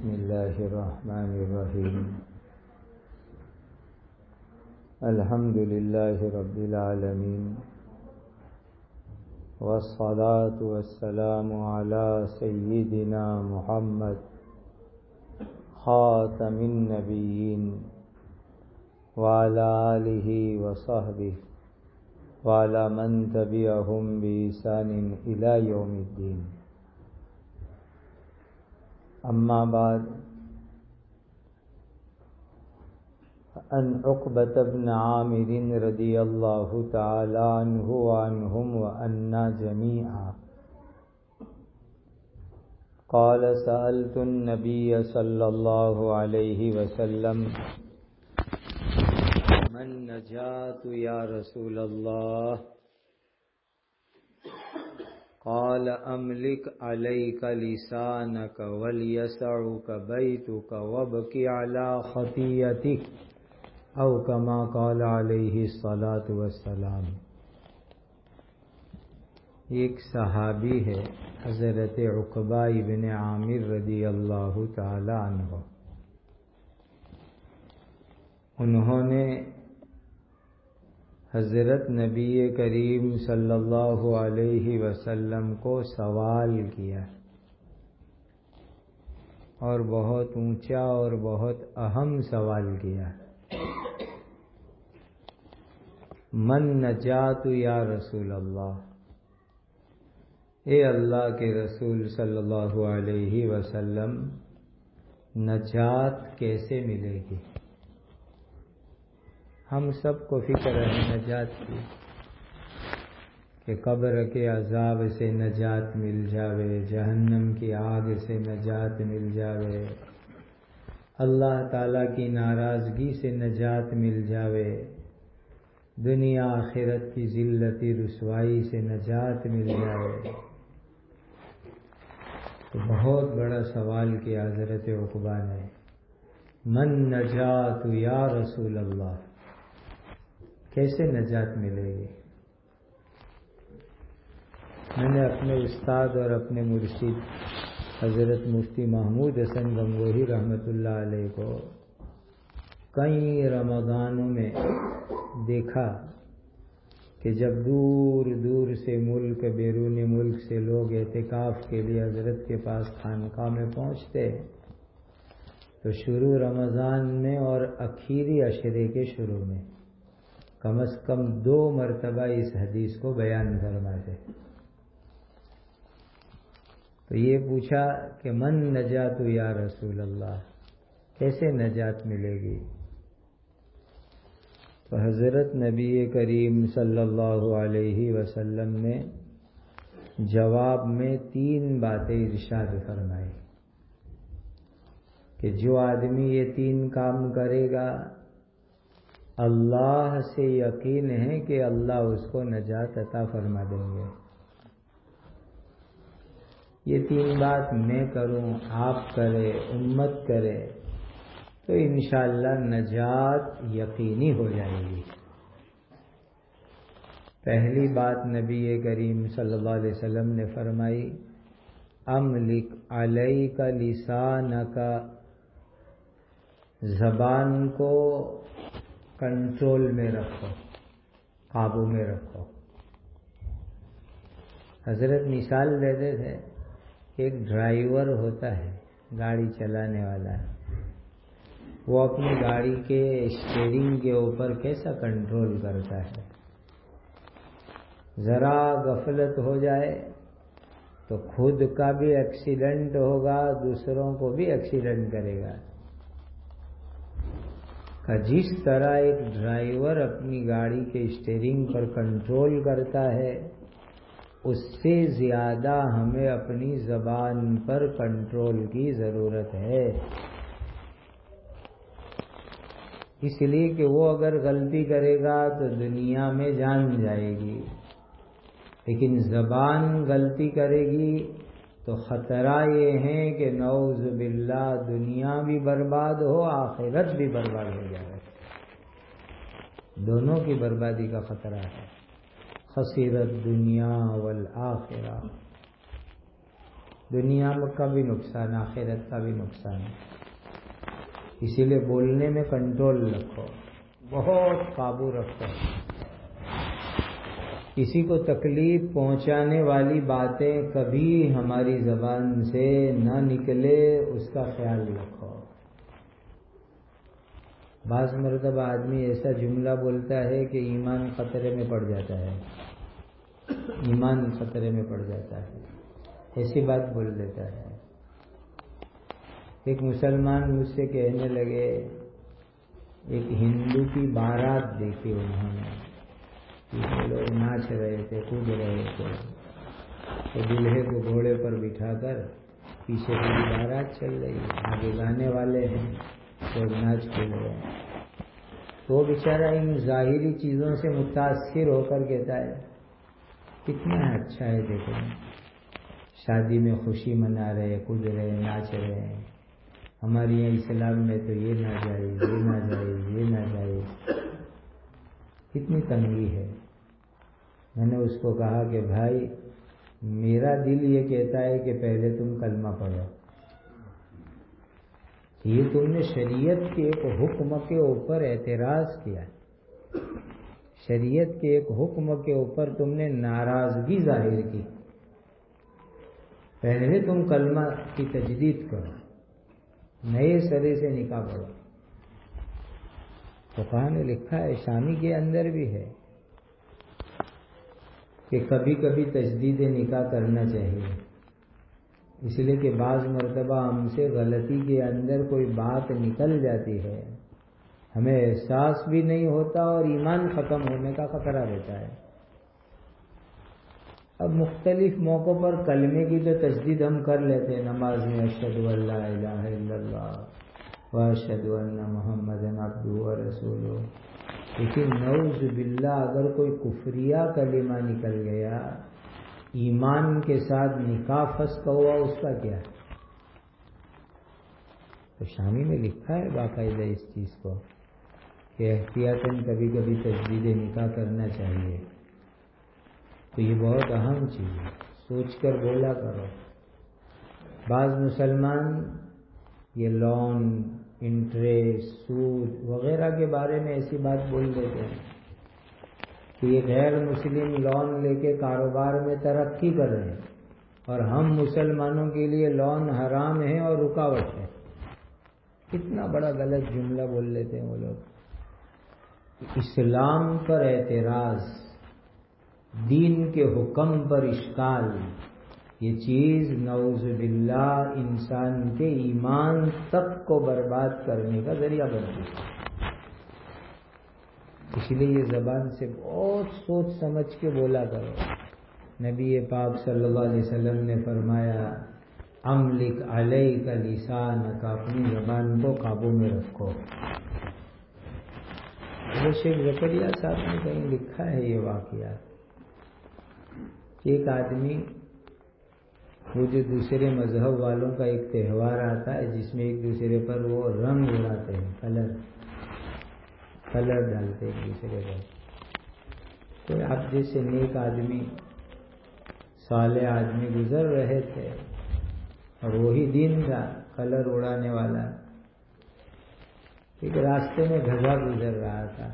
بسم الله الرحمن الرحيم الحمد لله رب العالمين والصلاة والسلام على سيدنا محمد خاتم النبيين وعلى آله وصحبه وعلى من تبعهم بإحسان إلى يوم الدين. اما بعد، ان عقبة بن عامر رضی اللہ تعالی عنہ وعنہم وعنا جميعا قال سألت النبي صلی اللہ علیہ وسلم من نجات یا رسول اللہ؟ قال املك عليك لسانك وليسعك بيتك وابك على خطيئتك او كما قال عليه الصلاة والسلام. ایک صحابی ہے حضرت عقبہ ابن عامر رضی اللہ تعالی عنہ. انہوں نے حضرت نبی کریم صلی اللہ علیہ وسلم کو سوال کیا اور بہت اونچا اور بہت اہم سوال کیا. من نجات یا رسول اللہ، اے اللہ کے رسول صلی اللہ علیہ وسلم، نجات کیسے ملے گی؟ ہم سب کو فکر ہے نجات کی کہ قبر کے عذاب سے نجات مل جاوے، جہنم کی آگ سے نجات مل جاوے، اللہ تعالیٰ کی ناراضگی سے نجات مل جاوے، دنیا آخرت کی ذلت رسوائی سے نجات مل جائے. تو بہت بڑا سوال کیا حضرت عقبہ نے، من نجات یا رسول اللہ، کیسے نجات ملے گی؟ میں نے اپنے استاد اور اپنے مرشد حضرت مفتی محمود حسن گنگوہی رحمۃ اللہ علیہ کو کئی رمضانوں میں دیکھا کہ جب دور دور سے ملک، بیرون ملک سے لوگ اعتکاف کے لیے حضرت کے پاس خانقاہ میں پہنچتے تو شروع رمضان میں اور اخیری عشرے کے شروع میں کم از کم 2 مرتبہ اس حدیث کو بیان فرماتے. تو یہ پوچھا کہ من نجات یا رسول اللہ، کیسے نجات ملے گی؟ تو حضرت نبی کریم صلی اللہ علیہ وسلم نے جواب میں 3 باتیں ارشاد فرمائی کہ جو آدمی یہ 3 کام کرے گا، اللہ سے یقین ہے کہ اللہ اس کو نجات عطا فرما دیں گے. یہ 3 بات میں کروں، آپ کرے، امت کرے تو انشاءاللہ نجات یقینی ہو جائے گی. پہلی بات نبی کریم صلی اللہ علیہ وسلم نے فرمائی، املک علیک لسانک، زبان کو کنٹرول میں رکھو، قابو میں رکھو. حضرت مثال دیتے تھے کہ ایک ڈرائیور ہوتا ہے، گاڑی چلانے والا ہے، وہ اپنی گاڑی کے اسٹیئرنگ کے اوپر کیسا کنٹرول کرتا ہے. ذرا غفلت ہو جائے تو خود کا بھی ایکسیڈنٹ ہوگا، دوسروں کو بھی ایکسیڈنٹ کرے گا. جس طرح ایک ڈرائیور اپنی گاڑی کے اسٹیئرنگ پر کنٹرول کرتا ہے، اس سے زیادہ ہمیں اپنی زبان پر کنٹرول کی ضرورت ہے. اس لیے کہ وہ اگر غلطی کرے گا تو دنیا میں جان جائے گی، لیکن زبان غلطی کرے گی تو خطرہ یہ ہے کہ نعوذ باللہ دنیا بھی برباد ہو، آخرت بھی برباد ہو جائے. دونوں کی بربادی کا خطرہ ہے. خسرت دنیا والآخرہ. دنیا کا بھی نقصان، آخرت کا بھی نقصان. اسی لیے بولنے میں کنٹرول رکھو، بہت قابو رکھو. کسی کو تکلیف پہنچانے والی باتیں کبھی ہماری زبان سے نہ نکلے، اس کا خیال رکھو. بعض مرتبہ آدمی ایسا جملہ بولتا ہے کہ ایمان خطرے میں پڑ جاتا ہے، ایمان خطرے میں پڑ جاتا ہے، ایسی بات بول دیتا ہے. ایک مسلمان مجھ سے کہنے لگے، ایک ہندو کی بارات دیکھی انہوں نے، لوگ ناچ رہے تھے، کود رہے تھے، تو دلہے کو گھوڑے پر بٹھا کر پیچھے پوری بارات چل رہی ہے، آگے گانے والے ہیں، لوگ ناچ کود رہے ہیں. تو بیچارہ ان ظاہری چیزوں سے متاثر ہو کر کہتا ہے کتنا اچھا ہے، دیکھو شادی میں خوشی منا رہے، کود رہے، ناچ رہے ہیں. ہمارے یہاں اسلام میں تو یہ ناجائز، یہ ناجائز، یہ ناجائز. کتنی تنگی ہے. میں نے اس کو کہا کہ بھائی میرا دل یہ کہتا ہے کہ پہلے تم کلمہ پڑھو. یہ تم نے شریعت کے ایک حکم کے اوپر اعتراض کیا، شریعت کے ایک حکم کے اوپر تم نے ناراضگی ظاہر کی. پہلے تم کلمہ کی تجدید کرو، نئے سرے سے نکاح پڑھو. فقہ نے لکھا ہے، شامی کے اندر بھی ہے، کہ کبھی کبھی تجدید نکاح کرنا چاہیے. اس لیے کہ بعض مرتبہ ہم سے غلطی کے اندر کوئی بات نکل جاتی ہے، ہمیں احساس بھی نہیں ہوتا اور ایمان ختم ہونے کا خطرہ رہتا ہے. اب مختلف موقعوں پر کلمے کی تو تجدید ہم کر لیتے ہیں، نماز میں اشہد ان لا الہ الا اللہ واشہد ان محمدا عبدہ ورسولہ. لیکن نعوذ باللہ اگر کوئی کفریہ کلمہ نکل گیا، ایمان کے ساتھ نکاح فسخ ہوا، اس کا کیا؟ تو شامی میں لکھا ہے باقاعدہ اس چیز کو کہ احتیاطاً کبھی کبھی تجدید نکاح کرنا چاہیے. تو یہ بہت اہم چیز ہے، سوچ کر بولا کرو. بعض مسلمان یہ لون، انٹریسٹ، سود وغیرہ کے بارے میں ایسی بات بول دیتے ہیں کہ یہ غیر مسلم لون لے کے کاروبار میں ترقی کر رہے ہیں اور ہم مسلمانوں کے لیے لون حرام ہے اور رکاوٹ ہے. کتنا بڑا غلط جملہ بول لیتے ہیں وہ لوگ. اسلام پر اعتراض، دین کے حکم پر اشکال، یہ چیز نعوذ باللہ انسان کے ایمان تک کو برباد کرنے کا ذریعہ بنتی ہے. اس لیے یہ زبان سے بہت سوچ سمجھ کے بولا کرو. نبی پاک صلی اللہ علیہ وسلم نے فرمایا املک علیک لسانک، اپنی زبان کو قابو میں رکھو. شیخ زکریا صاحب نے کہیں لکھا ہے یہ واقعہ، ایک آدمی وہ جو دوسرے مذہب والوں کا ایک تہوار آتا ہے جس میں ایک دوسرے پر وہ رنگ اڑاتے ہیں، کلر ڈالتے ایک دوسرے پر. تو آپ جیسے نیک آدمی، صالح آدمی گزر رہے تھے اور وہی دن تھا کلر اڑانے والا. ایک راستے میں گدھا گزر رہا تھا،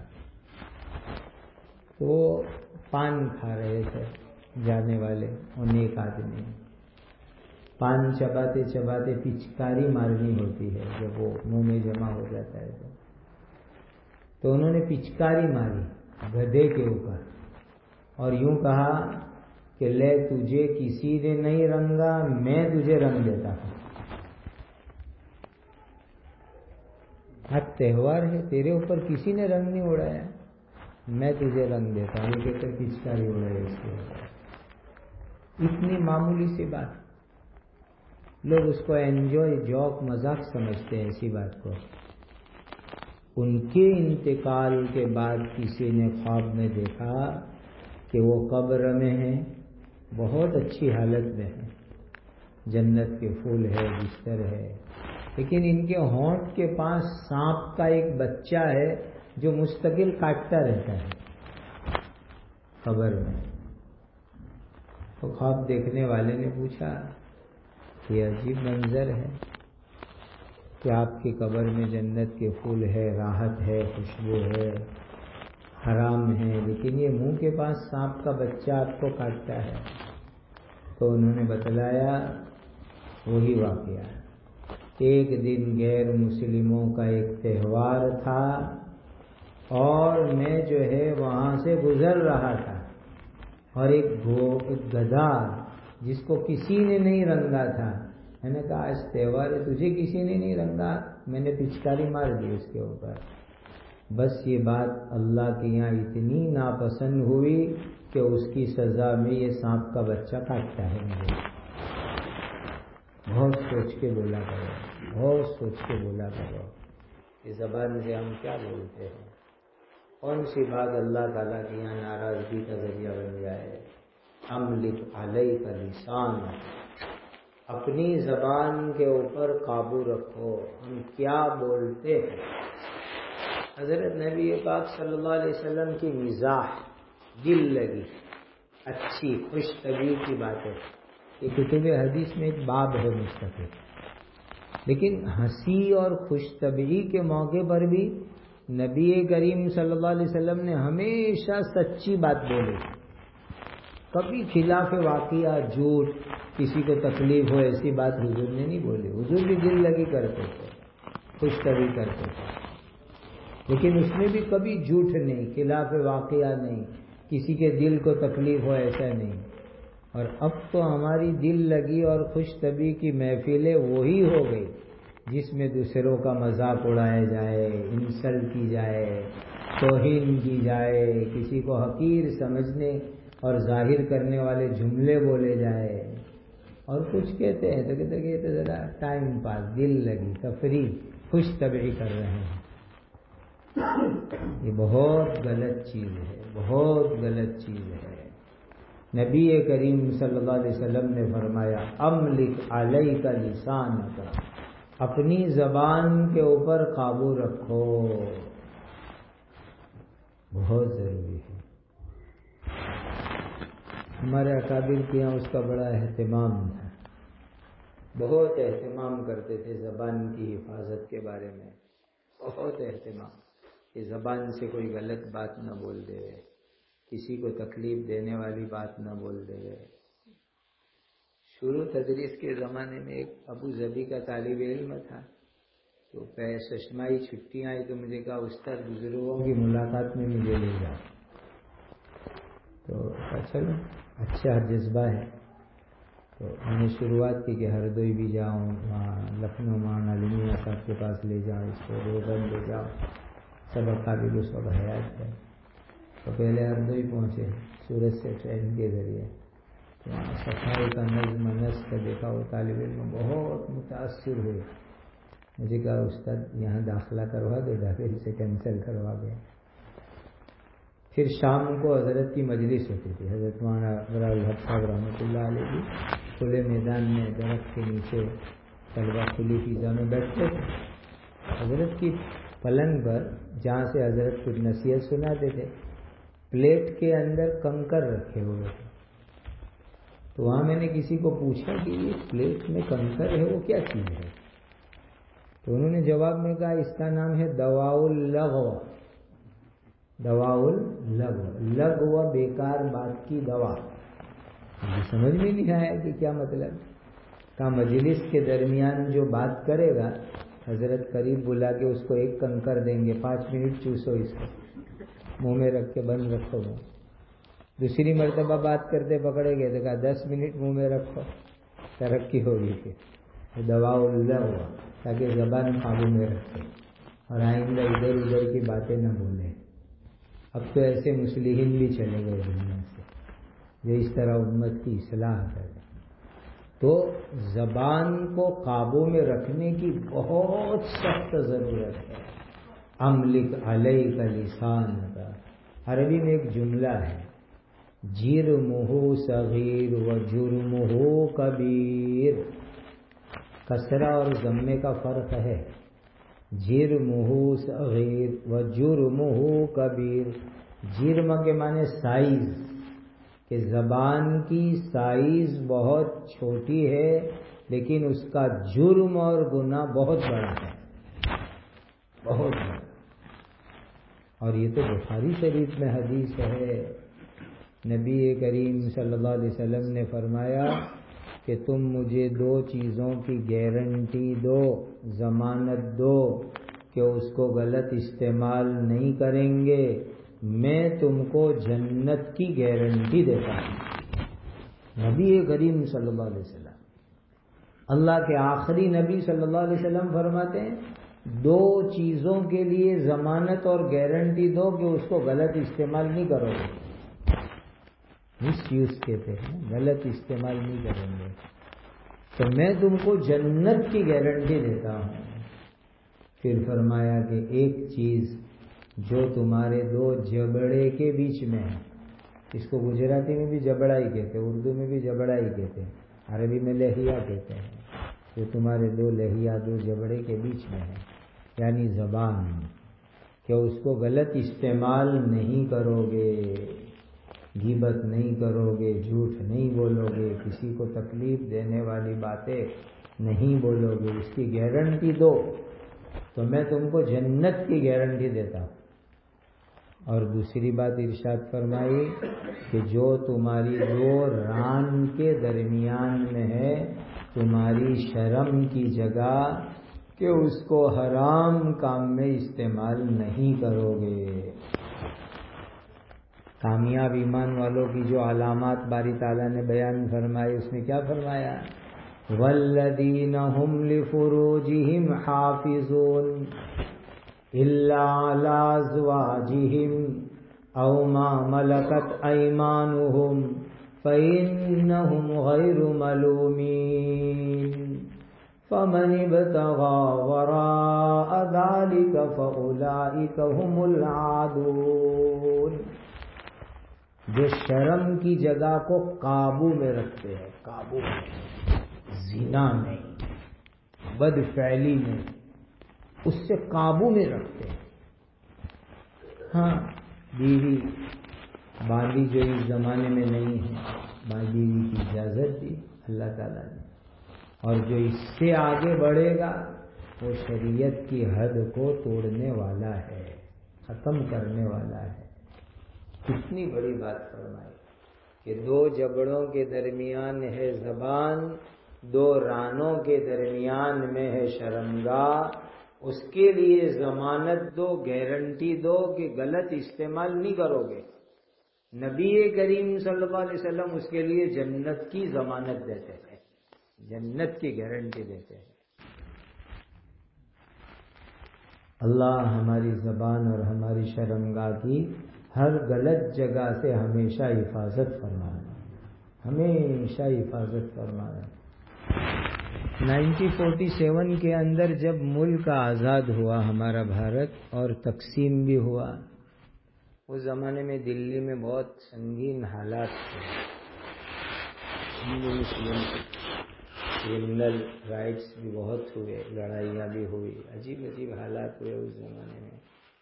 تو پان کھا رہے تھے جانے والے. اور نیک آدمی پان چباتے چباتے پچکاری مارنی ہوتی ہے جب وہ منہ میں جمع ہو جاتا ہے تو انہوں نے پچکاری ماری گدھے کے اوپر اور یوں کہا کہ لے تجھے کسی نے نہیں رنگا، میں تجھے رنگ دیتا ہوں. آج تہوار ہے، تیرے اوپر کسی نے رنگ نہیں اڑایا، میں تجھے رنگ دیتا ہوں. یہ کہہ کر پچکاری اڑائی اس کے اوپر. اتنی معمولی سی بات، لوگ اس کو انجوائے، جوک، مذاق سمجھتے ہیں اسی بات کو. ان کے انتقال کے بعد کسی نے خواب میں دیکھا کہ وہ قبر میں ہیں، بہت اچھی حالت میں ہیں، جنت کے پھول ہے، بستر ہے، لیکن ان کے ہونٹ کے پاس سانپ کا ایک بچہ ہے جو مستقل کاٹتا رہتا ہے قبر میں. تو خواب دیکھنے والے نے پوچھا یہ عجیب منظر ہے کہ آپ کی قبر میں جنت کے پھول ہے، راحت ہے، خوشبو ہے، حرام ہے، لیکن یہ منہ کے پاس سانپ کا بچہ آپ کو کاٹتا ہے۔ تو انہوں نے بتلایا وہی واقعہ، ایک دن غیر مسلموں کا ایک تہوار تھا اور میں جو ہے وہاں سے گزر رہا تھا، اور ایک گدھا جس کو کسی نے نہیں رنگا تھا، میں نے کہا آج تہوار ہے، تجھے کسی نے نہیں رنگا، میں نے پچکاری مار دی اس کے اوپر۔ بس یہ بات اللہ کے یہاں اتنی ناپسند ہوئی کہ اس کی سزا میں یہ سانپ کا بچہ کاٹتا ہے مجھے۔ بہت سوچ کے بولا کرو، بہت سوچ کے بولا کرو، اس زبان سے ہم کیا بولتے ہیں، کون سی بات اللہ تعالیٰ کے یہاں ناراضگی کا ذریعہ بن جائے۔ املک علیک لسان، اپنی زبان کے اوپر قابو رکھو، ہم کیا بولتے ہیں۔ حضرت نبی پاک صلی اللہ علیہ وسلم کی مزاح، دل لگی، اچھی خوش طبیعی کی باتیں، یہ کتب حدیث میں ایک باب ہے مستقل، لیکن ہنسی اور خوش طبیعی کے موقع پر بھی نبی کریم صلی اللہ علیہ وسلم نے ہمیشہ سچی بات بولی، کبھی خلاف واقعہ، جھوٹ، کسی کو تکلیف ہو ایسی بات حضور نے نہیں بولی۔ حضور بھی دل لگی کرتے تھے، خوش طبیعی کرتے تھے، لیکن اس میں بھی کبھی جھوٹ نہیں، خلاف واقعہ نہیں، کسی کے دل کو تکلیف ہو ایسا نہیں۔ اور اب تو ہماری دل لگی اور خوش طبیعی کی محفلیں وہی ہو گئی جس میں دوسروں کا مذاق اڑایا جائے، انسلٹ کی جائے، توہین کی جائے، کسی کو حقیر سمجھنے اور ظاہر کرنے والے جملے بولے جائے، اور کچھ کہتے ہیں تو کہتے کہ یہ تو ذرا ٹائم پاس، دل لگی، تفریح، خوش طبیعی کر رہے ہیں۔ یہ بہت غلط چیز ہے، بہت غلط چیز ہے۔ نبی کریم صلی اللہ علیہ وسلم نے فرمایا املک علیک لسانک، اپنی زبان کے اوپر قابو رکھو، بہت ضروری ہے۔ ہمارے اکابر کے یہاں اس کا بڑا اہتمام تھا، بہت اہتمام کرتے تھے زبان کی حفاظت کے بارے میں، بہت اہتمام، کہ زبان سے کوئی غلط بات نہ بول دے، کسی کو تکلیف دینے والی بات نہ بول دے۔ شروع تدریس کے زمانے میں ایک ابو ظبی کا طالب علم تھا، تو ششمائی چھٹی آئی تو مجھے کہا استاد بزرگوں کی ملاقات میں مجھے لے جاؤ، تو چلو اچھا جذبہ ہے، تو میں نے شروعات کی کہ ہردوئی بھی جاؤں، وہاں لکھنؤ مولانا علی میاں صاحب کے پاس لے جاؤ، اس کو دیوبند لے جاؤ، سب اقابل اس وقت حیات ہے۔ تو پہلے ہردوئی پہنچے سورت سے ٹرین کے ذریعے، تو وہاں صفائی کا نظم نسق دیکھا، وہ طالب علم بہت متاثر ہوئے، مجھے کہا استاد یہاں داخلہ کروا دو، داخل سے کینسل کروا دیں۔ پھر شام کو حضرت کی مجلس ہوتی تھی، حضرت مولانا ابرار الحق صاحب رحمۃ اللہ علیہ کی کھلے میدان میں درخت کے نیچے طلبہ کھلی فضا میں بیٹھتے تھے، حضرت کی پلنگ پر جہاں سے حضرت کچھ نصیحت سناتے تھے، پلیٹ کے اندر کنکر رکھے ہوئے تھے، تو وہاں میں نے کسی کو پوچھا کہ یہ پلیٹ میں کنکر ہے وہ کیا چیز ہے، تو انہوں نے جواب میں کہا اس کا نام ہے دواء اللغو، دواء اللغو، لغو بیکار بات کی دوا۔ مجھے سمجھ میں نہیں آیا کہ کیا مطلب، کہا مجلس کے درمیان جو بات کرے گا حضرت قریب بلا کے اس کو ایک کنکر دیں گے، 5 منٹ چوسو، اس کو منہ میں رکھ کے بند رکھو گے، دوسری مرتبہ بات کرتے پکڑے گئے تو کہا 10 منٹ منہ میں رکھو، ترقی ہوگی۔ پھر دواء اللہ ہوا تاکہ زبان قابو میں رکھے اور آئندہ ادھر ادھر کی باتیں نہ بولے۔ اب تو ایسے مصلحین بھی چلے گئے دنیا سے جو اس طرح امت کی اصلاح کرے۔ تو زبان کو قابو میں رکھنے کی بہت سخت ضرورت ہے۔ املک علیک لسانک، عربی میں ایک جملہ ہے جرمہ صغیر و جرمہ کبیر، کسرہ اور ضمے کا فرق ہے، جرمہ صغیر و جرمہ کبیر، جرم کے معنی سائز، کہ زبان کی سائز بہت چھوٹی ہے لیکن اس کا جرم اور گناہ بہت بڑا ہے، بہت بڑا۔ اور یہ تو بخاری شریف میں حدیث ہے، نبی کریم صلی اللہ علیہ وسلم نے فرمایا کہ تم مجھے 2 چیزوں کی گارنٹی دو، ضمانت دو کہ اس کو غلط استعمال نہیں کریں گے، میں تم کو جنت کی گارنٹی دیتا ہوں۔ نبی کریم صلی اللہ علیہ وسلم، اللہ کے آخری نبی صلی اللہ علیہ وسلم فرماتے ہیں 2 چیزوں کے لیے ضمانت اور گارنٹی دو کہ اس کو غلط استعمال نہیں کرو گے، مس یوز کہتے ہیں، غلط استعمال نہیں کریں گے، تو میں تم کو جنت کی گارنٹی دیتا ہوں۔ پھر فرمایا کہ ایک چیز جو تمہارے 2 جبڑے کے بیچ میں ہے، اس کو گجراتی میں بھی جبڑا ہی کہتے ہیں، اردو میں بھی جبڑا ہی کہتے ہیں، عربی میں لہیا کہتے ہیں، جو تمہارے 2 لہیا 2 جبڑے کے بیچ میں ہے، یعنی زبان، کہ اس کو غلط استعمال نہیں کرو گے، غیبت نہیں کرو گے، جھوٹ نہیں بولو گے، کسی کو تکلیف دینے والی باتیں نہیں بولو گے، اس کی گارنٹی دو تو میں تم کو جنت کی گارنٹی دیتا ہوں۔ اور دوسری بات ارشاد فرمائی کہ جو تمہاری 2 ران کے درمیان میں ہے، تمہاری شرم کی جگہ، کہ اس کو حرام کام میں استعمال نہیں کرو گے۔ کامیاب ایمان والوں کی جو علامات باری تعالیٰ نے بیان فرمائی، اس میں کیا فرمایا؟ والذین هم لفروجہم حافظون الا علی ازواجہم او ما ملکت ایمانہم فإنہم غیر ملومین فمن ابتغى وراء ذلك فأولئک هم العادون۔ جو شرم کی جگہ کو قابو میں رکھتے ہیں، قابو میں، زنا نہیں، بد فعلی نہیں، اس سے قابو میں رکھتے ہیں۔ ہاں، بیوی باندھی جو اس زمانے میں نہیں ہے، بیوی کی اجازت دی اللہ تعالیٰ نے، اور جو اس سے آگے بڑھے گا وہ شریعت کی حد کو توڑنے والا ہے، ختم کرنے والا ہے۔ کتنی بڑی بات فرمائی کہ 2 جبڑوں کے درمیان ہے زبان، 2 رانوں کے درمیان میں ہے شرمگاہ، اس کے لیے ضمانت دو، گارنٹی دو کہ غلط استعمال نہیں کرو گے۔ نبی کریم صلی اللہ علیہ وسلم اس کے لیے جنت کی ضمانت دیتے ہیں، جنت کی گارنٹی دیتے ہیں۔ اللہ ہماری زبان اور ہماری شرمگاہ کی ہر غلط جگہ سے ہمیشہ حفاظت فرمائے، ہمیشہ حفاظت فرمائے۔ 1947 کے اندر جب ملک آزاد ہوا ہمارا بھارت اور تقسیم بھی ہوا، اس زمانے میں دلی میں بہت سنگین حالات تھے، ہندو مسلم کرمنل رائٹس بھی بہت ہوئے، لڑائیاں بھی ہوئی، عجیب عجیب حالات ہوئے اس زمانے میں۔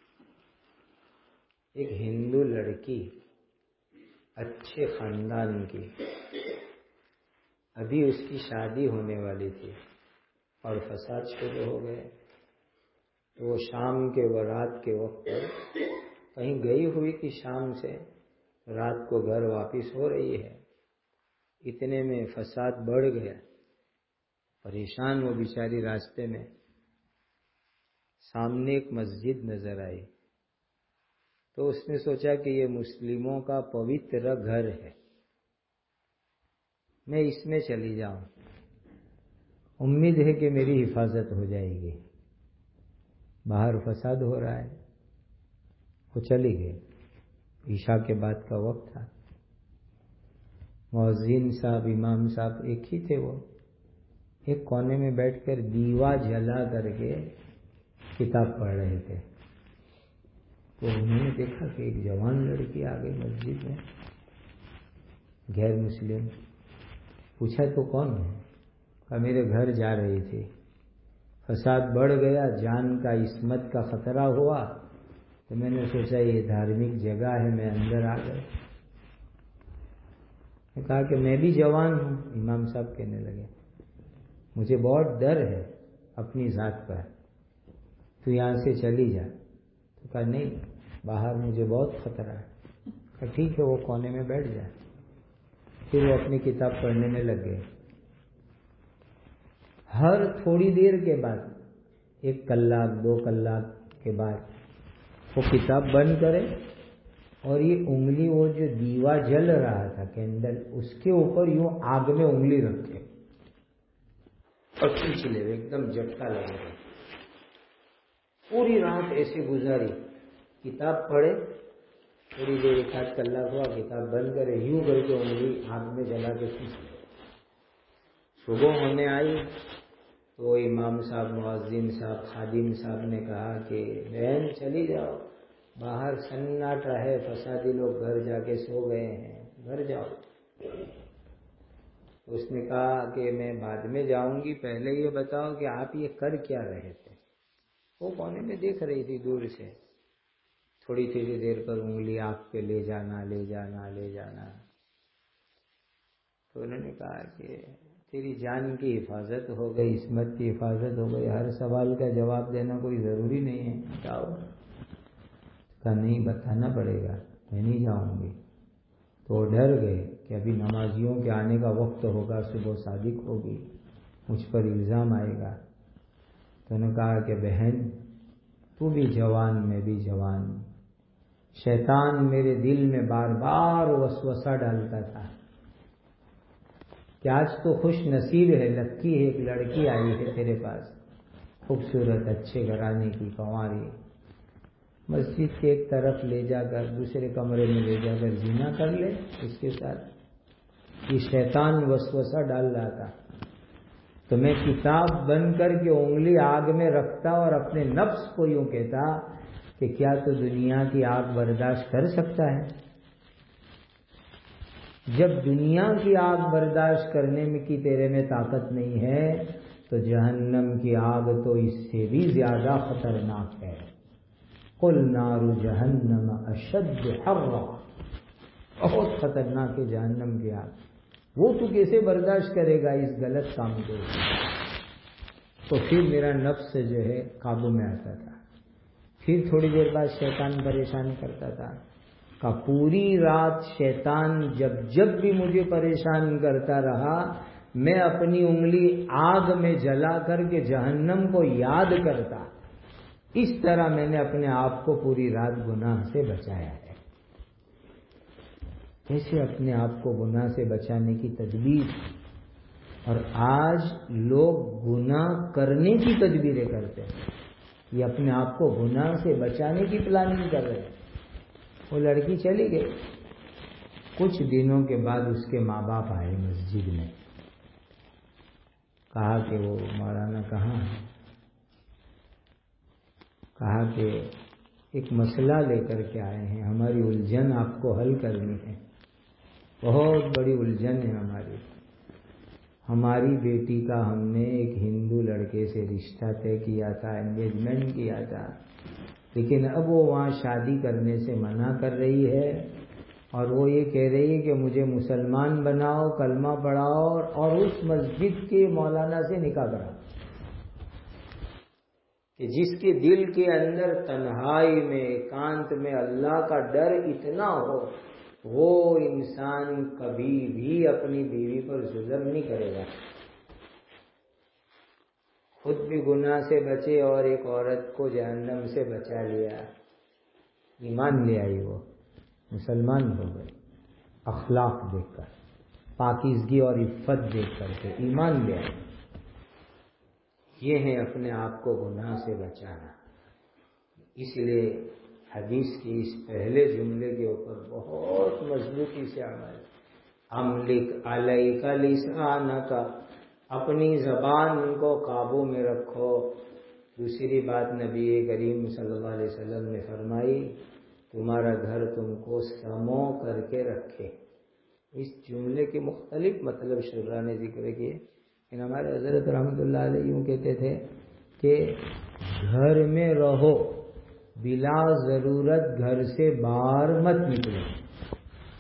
ایک ہندو لڑکی اچھے خاندان کی، ابھی اس کی شادی ہونے والی تھی اور فساد شروع ہو گئے، تو وہ شام کے رات کے وقت پر کہیں گئی ہوئی تھی، شام سے رات کو گھر واپس ہو رہی ہے، اتنے میں فساد بڑھ گیا، پریشان وہ بیچاری راستے میں، سامنے ایک مسجد نظر آئی، تو اس نے سوچا کہ یہ مسلموں کا پوتر گھر ہے، میں اس میں چلی جاؤں، امید ہے کہ میری حفاظت ہو جائے گی، باہر فساد ہو رہا ہے۔ وہ چلی گئی، عشاء کے بعد کا وقت تھا، مؤذن صاحب امام صاحب ایک ہی تھے، وہ ایک کونے میں بیٹھ کر دیوا جلا کر کے کتاب پڑھ رہے تھے، تو انہوں نے دیکھا کہ ایک جوان لڑکی آ گئی مسجد میں، غیر مسلم، پوچھا تو کون ہے؟ کہا میرے گھر جا رہی تھی، فساد بڑھ گیا، جان کا عصمت کا خطرہ ہوا، تو میں نے سوچا یہ دھارمک جگہ ہے، میں اندر آ گئے۔ نے کہا کہ میں بھی جوان ہوں، امام صاحب کہنے لگے، مجھے بہت ڈر ہے اپنی ذات پر، تو یہاں سے چلی جا۔ تو کہا نہیں، باہر مجھے بہت خطرہ ہے۔ کہا ٹھیک ہے، وہ کونے میں بیٹھ جائے۔ پھر وہ اپنی کتاب پڑھنے میں لگ گئے۔ ہر تھوڑی دیر کے بعد، 1 کلاک 2 کلاک کے بعد، وہ کتاب بند کرے اور یہ انگلی، وہ جو دیوا جل رہا تھا کینڈل، اس کے اوپر یوں آگ میں انگلی رکھے اور کھینچ لے، ایک دم جھٹکا لگے گا۔ پوری رات ایسے گزاری، کتاب پڑھے، تھوڑی دیر 1 کلاک ہوا، کتاب بند کرے، یوں کر کے انگلی آگ میں جلا کے کھینچ لے۔ صبح ہونے آئی تو امام صاحب، مؤذن صاحب، خادم صاحب نے کہا کہ بہن چلی جاؤ، باہر سناٹا ہے، فسادی لوگ گھر جا کے سو گئے ہیں، گھر جاؤ۔ اس نے کہا کہ میں بعد میں جاؤں گی، پہلے یہ بتاؤ کہ آپ یہ کر کیا رہے تھے؟ وہ کونے میں دیکھ رہی تھی دور سے، تھوڑی تھوڑی دیر پر انگلی آنکھ پہ لے جانا لے جانا لے جانا۔ تو انہوں نے کہا کہ تیری جان کی حفاظت ہو گئی، عصمت کی حفاظت ہو گئی، ہر سوال کا جواب دینا کوئی ضروری نہیں ہے، بتاؤ۔ کہا نہیں، بتانا پڑے گا، میں نہیں جاؤں گی۔ تو وہ ڈر گئے کہ ابھی نمازیوں کے آنے کا وقت ہوگا، صبح صادق ہوگی، مجھ پر الزام آئے گا۔ تو انہوں نے کہا کہ بہن تو بھی جوان، میں بھی جوان، شیطان میرے دل میں بار بار وسوسہ ڈالتا تھا کہ آج تو خوش نصیب ہے، لکی ہے، ایک لڑکی آئی ہے تیرے پاس، خوبصورت، اچھے گھرانے کی، کنواری، مسجد کے ایک طرف لے جا کر دوسرے کمرے میں لے جا کر زنا کر لے اس کے ساتھ۔ یہ شیطان وسوسہ ڈال رہا تھا۔ تو میں کتاب بند کر کے انگلی آگ میں رکھتا اور اپنے نفس کو یوں کہتا کہ کیا تو دنیا کی آگ برداشت کر سکتا ہے؟ جب دنیا کی آگ برداشت کرنے میں کی تیرے میں طاقت نہیں ہے تو جہنم کی آگ تو اس سے بھی زیادہ خطرناک ہے۔ قل نار جہنم اشد حرا، بہت خطرناک ہے جہنم کی آگ، وہ تو کیسے برداشت کرے گا اس غلط کام کو؟ تو پھر میرا نفس جو ہے قابو میں آتا تھا۔ پھر تھوڑی دیر بعد شیطان پریشان کرتا تھا کہ پوری رات شیطان جب بھی مجھے پریشان کرتا رہا، میں اپنی انگلی آگ میں جلا کر کے جہنم کو یاد کرتا۔ اس طرح میں نے اپنے آپ کو پوری رات گناہ سے بچایا ہے۔ کیسے اپنے آپ کو گناہ سے بچانے کی تدبیر، اور آج لوگ گناہ کرنے کی تدبیریں کرتے ہیں، یہ اپنے آپ کو گناہ سے بچانے کی پلاننگ کر رہے ہیں۔ وہ لڑکی چلی گئی، کچھ دنوں کے بعد اس کے ماں باپ آئے مسجد میں، کہا کہ وہ مولانا کہاں ہے؟ کہا کہ ایک مسئلہ لے کر کے آئے ہیں، ہماری الجھن آپ کو حل کرنی ہے، بہت بڑی الجھن ہے ہماری بیٹی کا ہم نے ایک ہندو لڑکے سے رشتہ طے کیا تھا، انگیجمنٹ کیا تھا، لیکن اب وہ وہاں شادی کرنے سے منع کر رہی ہے، اور وہ یہ کہہ رہی ہے کہ مجھے مسلمان بناؤ، کلمہ پڑھاؤ اور اس مسجد کے مولانا سے نکاح کراؤ کہ جس کے دل کے اندر تنہائی میں، ایکانت میں اللہ کا ڈر اتنا ہو، وہ انسان کبھی بھی اپنی بیوی پر ظلم نہیں کرے گا، خود بھی گناہ سے بچے اور ایک عورت کو جہنم سے بچا لیا۔ ایمان لے آئی، وہ مسلمان ہو گئے، اخلاق دیکھ کر، پاکیزگی اور عفت دیکھ کر کے ایمان لے آئی۔ یہ ہے اپنے آپ کو گناہ سے بچانا۔ اس لیے حدیث کی اس پہلے جملے کے اوپر بہت مضبوطی سے عمل، املک علیک لسانک، اپنی زبان کو قابو میں رکھو۔ دوسری بات نبی کریم صلی اللہ علیہ وسلم نے فرمائی، تمہارا گھر تم کو سمو کر کے رکھے۔ اس جملے کے مختلف مطلب شرح نے ذکر کیے، لیکن ہمارے حضرت رحمۃ اللہ علیہ یوں کہتے تھے کہ گھر میں رہو، بلا ضرورت گھر سے باہر مت نکلو۔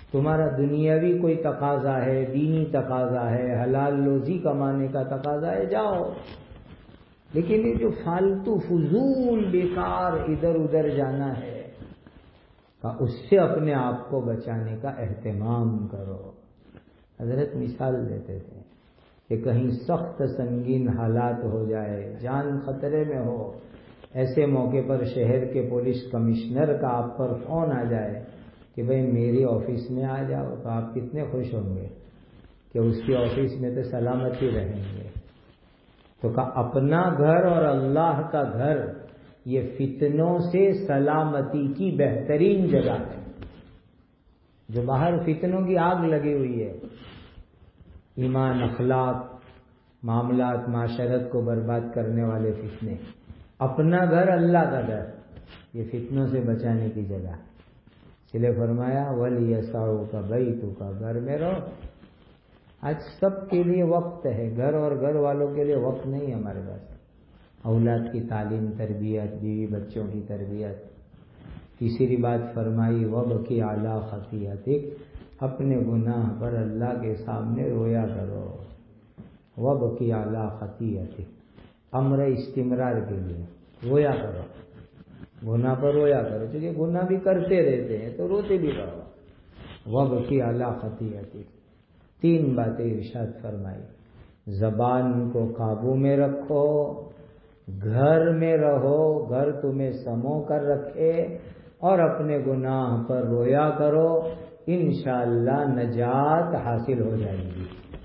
تمہارا دنیاوی کوئی تقاضا ہے، دینی تقاضا ہے، حلال روزی کمانے کا تقاضا ہے، جاؤ، لیکن یہ جو فالتو فضول بیکار ادھر ادھر جانا ہے اس سے اپنے آپ کو بچانے کا اہتمام کرو۔ حضرت مثال دیتے تھے کہ کہیں سخت سنگین حالات ہو جائے، جان خطرے میں ہو، ایسے موقع پر شہر کے پولیس کمشنر کا آپ پر فون آ جائے کہ بھئی میری آفس میں آ جاؤ، تو آپ کتنے خوش ہوں گے کہ اس کی آفس میں تو سلامتی رہیں گے۔ تو کہا اپنا گھر اور اللہ کا گھر یہ فتنوں سے سلامتی کی بہترین جگہ ہے۔ جو باہر فتنوں کی آگ لگی ہوئی ہے، ایمان، اخلاق، معاملات، معاشرت کو برباد کرنے والے فتنے، اپنا گھر اللہ کا گھر یہ فتنوں سے بچانے کی جگہ۔ اس لیے فرمایا وَلِيَسَعُكَ بَيْتُكَ، گھر میں رہو۔ آج سب کے لیے وقت ہے، گھر اور گھر والوں کے لیے وقت نہیں ہے ہمارے پاس۔ اولاد کی تعلیم، تربیت، بیوی بچوں کی تربیت۔ تیسری بات فرمائی وَبْكِ عَلَىٰ خَطِيئَتِكَ، اپنے گناہ پر اللہ کے سامنے رویا کرو۔ وَبْكِ عَلَىٰ خَطِيئَتِكَ، امر استمرار کے لیے رویا کرو، گناہ پر رویا کرو، کیونکہ گناہ بھی کرتے رہتے ہیں تو روتے بھی رہو۔ وَبْكِ عَلَىٰ خَطِيئَتِكَ، تین باتیں ارشاد فرمائی، زبان کو قابو میں رکھو، گھر میں رہو، گھر تمہیں سمو کر رکھے، اور اپنے گناہ پر رویا کرو، انشاءاللہ نجات حاصل ہو جائے گی۔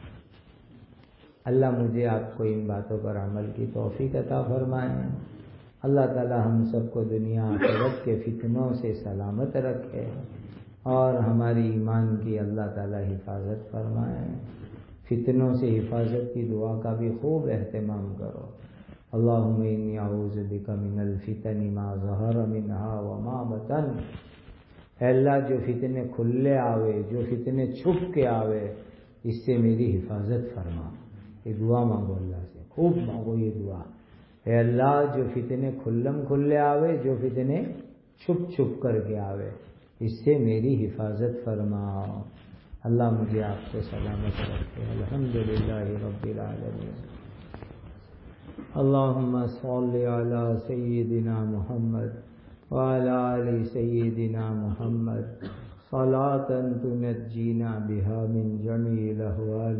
اللہ مجھے آپ کو ان باتوں پر عمل کی توفیق عطا فرمائے۔ اللہ تعالی ہم سب کو دنیا آخرت کے فتنوں سے سلامت رکھے اور ہماری ایمان کی اللہ تعالی حفاظت فرمائے۔ فتنوں سے حفاظت کی دعا کا بھی خوب اہتمام کرو۔ اللہم انی اعوذ بک من الفتن ما ظہر منہا وما بطن، اے اللہ جو فتنے کھلے آوے، جو فتنے چھپ کے آوے، اس سے میری حفاظت فرما۔ یہ دعا مانگو اللہ سے، خوب مانگو یہ دعا، اے اللہ جو فتنے کھلم کھلے آوے، جو فتنے چھپ چھپ کر کے آوے، اس سے میری حفاظت فرما۔ اللہ مجھے آپ کو سلامت رکھے۔ الحمدللہ رب العالمین۔ اللہم صل علی سیدنا محمد وعلی آل سیدنا محمد صلاۃ تنجینا بها من جمیع الاحوال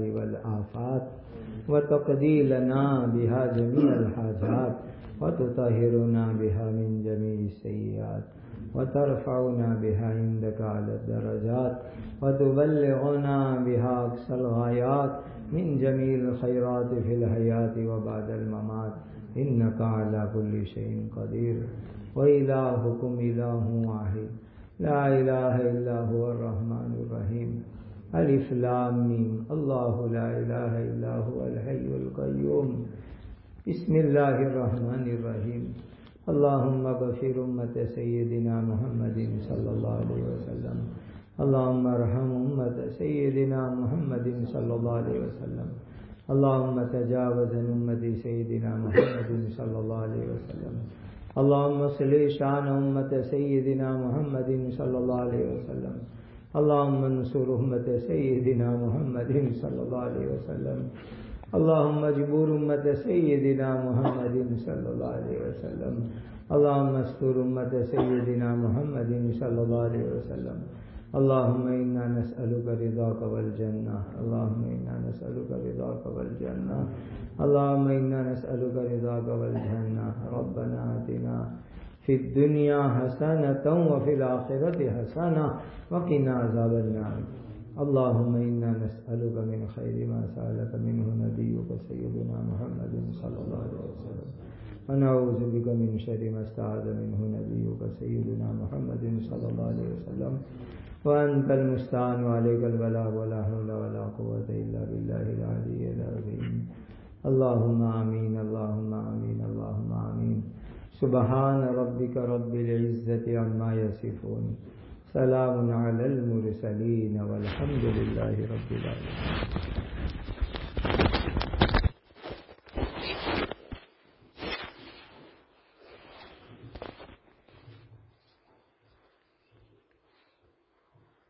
والآفات وتقضی لنا بها جمیع الحاجات وتطہرنا بها من جمیع السیئات وترفعنا بها عندك على الدرجات وتبلغنا بها أقصى الغايات من جميع الخيرات في الحياة وبعد الممات إنك على كل شيء قدير وإلهكم إله واحد لا إله إلا هو الرحمن الرحيم الف لام میم الله لا إله إلا هو الحي القيوم بسم الله الرحمن الرحيم اللهم اغفر أمة سيدنا محمد صلى الله عليه وسلم اللهم ارحم أمة سيدنا محمد صلى الله عليه وسلم اللهم تجاوز عن أمة سيدنا محمد صلى الله عليه وسلم اللهم اصلح شأن أمة سيدنا محمد صلى الله عليه وسلم اللهم انصر أمة سيدنا محمد صلى الله عليه وسلم اللهم اجبر أمة سيدنا محمد صلى الله عليه وسلم اللهم استر أمة سيدنا محمد صلى الله عليه وسلم اللهم إنا نسألك رضاك والجنة اللهم إنا نسألك رضاك والجنة اللهم إنا نسألك رضاك والجنة ربنا آتنا في الدنيا حسنة وفي الآخرة حسنة وقنا عذاب النار اللهم إنا نسألك من خير ما سألك منه نبيك سيدنا محمد صلى الله عليه وسلم ونعوذ بك من شر ما استعاذ منه نبيك سيدنا محمد صلى الله عليه وسلم وأنت المستعان وعليك البلاغ ولا حول ولا قوة إلا بالله العلي العظيم اللهم آمين اللهم آمين اللهم آمين سبحان ربك رب العزة عما يصفون سلام على المرسلين والحمد لله رب العالمين.